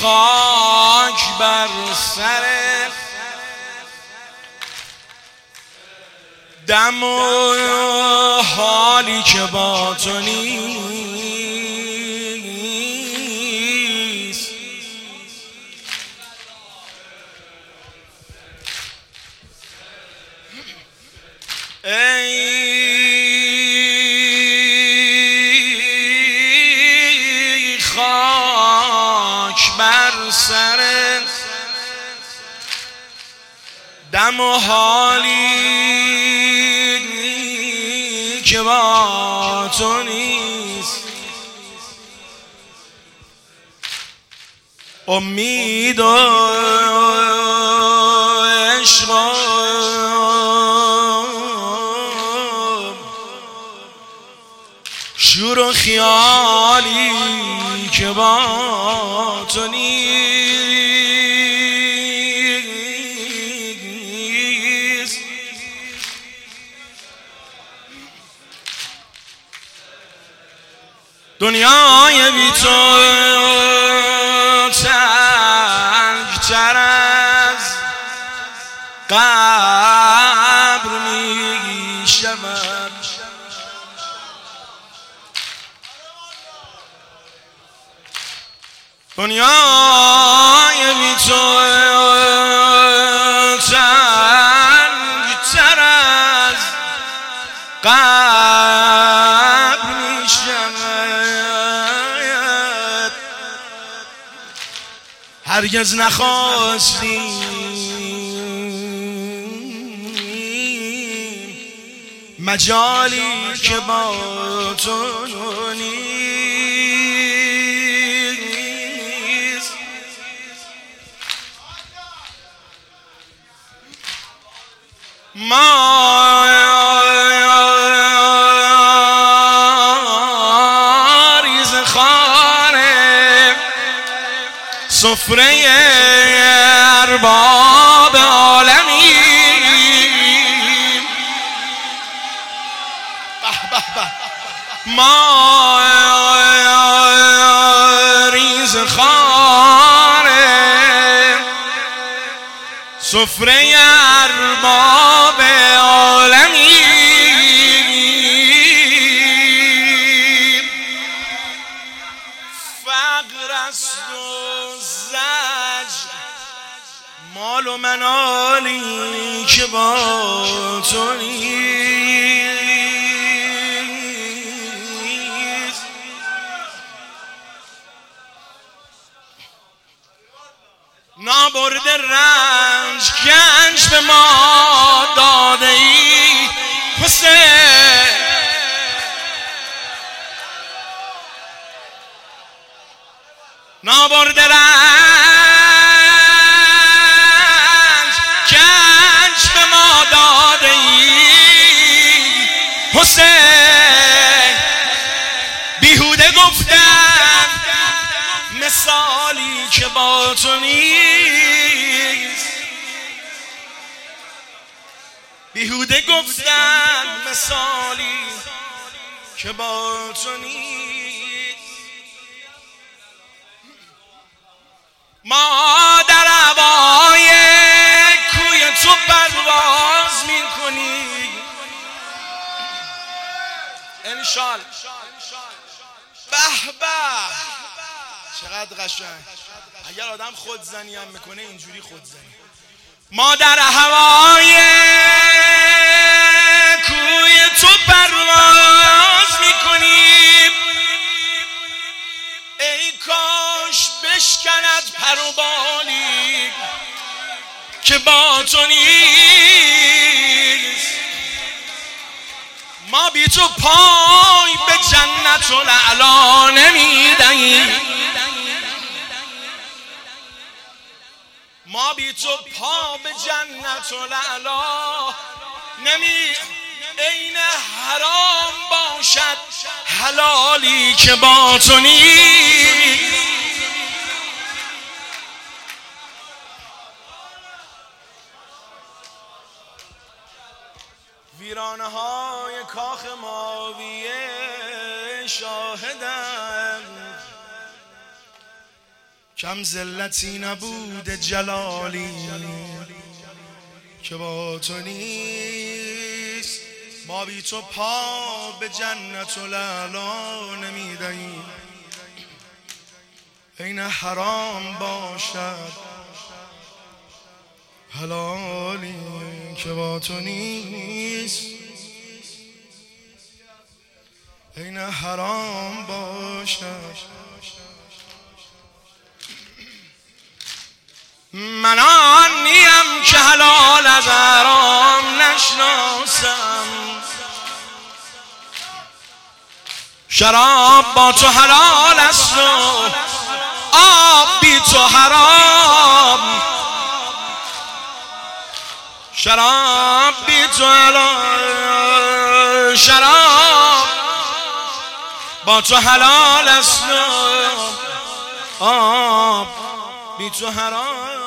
خاک بر سر دم و حالی که با تو نیست. ای خاک بر سر دم و حالی که با تو نیست. امید و عشق و شور و خیالی که با تو نیست. دنیای بی تو تنگ‌تر از قبر می شود. دنیای بی تو تنگ‌تر از قبر می شود. هرگز نخواستیم مجالی که با تو نیست. ما ریز خانه سفره ارباب عالمیم. ما ریز خانه سفره ارباب عالمیم. فقر است و زجر مال و منالی که با تو نیست. نابرده رنج گنج به ما داده ای حسین. نابرده رنج گنج به ما داده ای حسین. بیهوده گفتم مثالی که با تو نیست. بیهوده گفتم مثالی که با تو نیست. ما در هوای کوی تو پرواز میکنیم انشال. به به چقدر قشنگ. اگر آدم خودزنی هم میکنه اینجوری خودزنی. ما در هوای کوی تو پرواز میکنیم. ای کاش بشکند پر و بالی که با تو نیست. ما بی تو پای به جنت الاعلی نمیدهیم. ما بی تو پا به جنت الاعلی عین حرام باشد حلالی که با تو نیست. ویرانه های کاخ ماویه شاهدند کم ذلتی نبود جلالی که با تو نیست. ما بی تو پا به جنت الاعلی نمیدهیم. این حرام باشد حلالی که با تو نیست. این حرام باشد. من آنیم که حلال از حرام نشناسم. شراب با تو حلال است و آب بی تو حرام. شراب بی تو حلال، شراب با تو حلال است و آب بی تو حرام.